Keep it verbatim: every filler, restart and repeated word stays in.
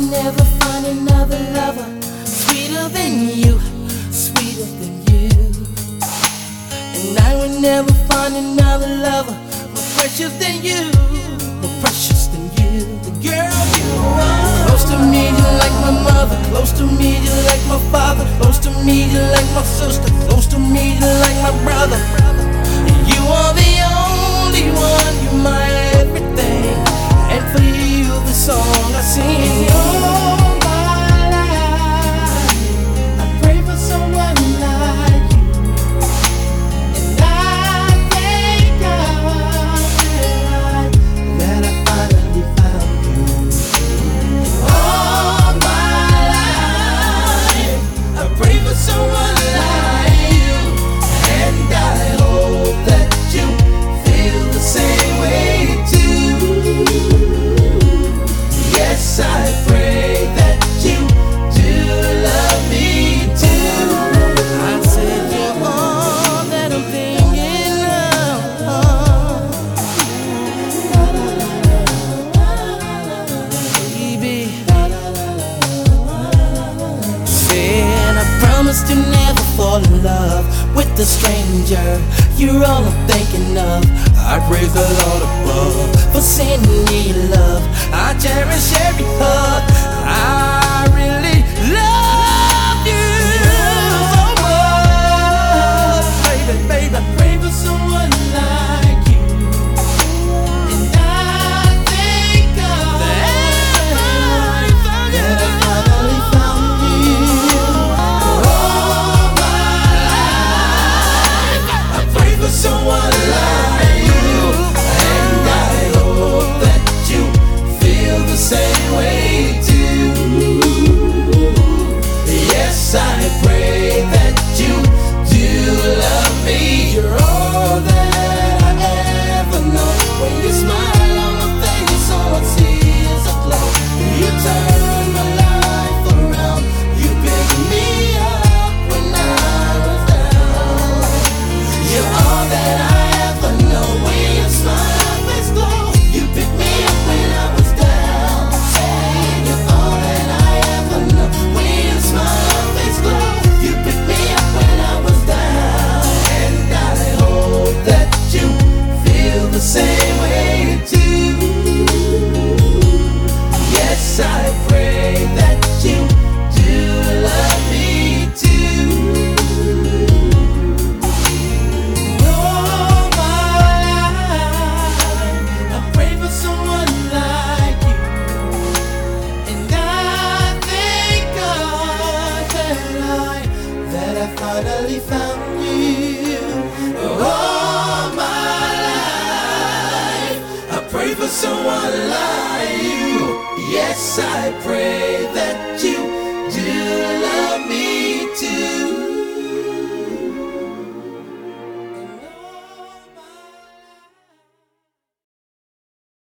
never find another lover sweeter than you, sweeter than you. And I will never find another lover more precious than you, more precious than you. The girl you are. Close to me, you're like my mother. Close to me, you're like my father. Close to me, you're like my sister. Close to me, you're like my brother. You are the only one, you're my everything. And for you, the song I sing. All my life, I pray for someone like you. And I thank God that I finally found you. All my life, I pray for someone like you. And I hope that you feel the same way too. Yes, I pray that you do love me too. I said you're all that I'm thinking of, baby. Said I promise to never fall in love with a stranger. You're all I'm thinking of. I praise the Lord above for sending me love. I cherish every hug. I really love you so much, baby, baby. I pray for someone like you, and I thank God that I finally found you. All my life, I pray for someone like you. And I hope that you feel the same way too. Yes, I pray that you do love me. You're all that I ever know. When you smile on my face, all I see is a glow. You turn my life around. You pick me up when I was down. You're all that I ever know. When you smile, face glow. You pick me up when I was down. Say you're all that I ever know. When you smile, face glow. You pick me up when I was down. And I hope that you feel the same way too. Yes, I pray that you do love me too. All my life, I pray for someone like you. And I thank God that I, that I finally found you. All my life, I pray for someone like you. Yes, I pray that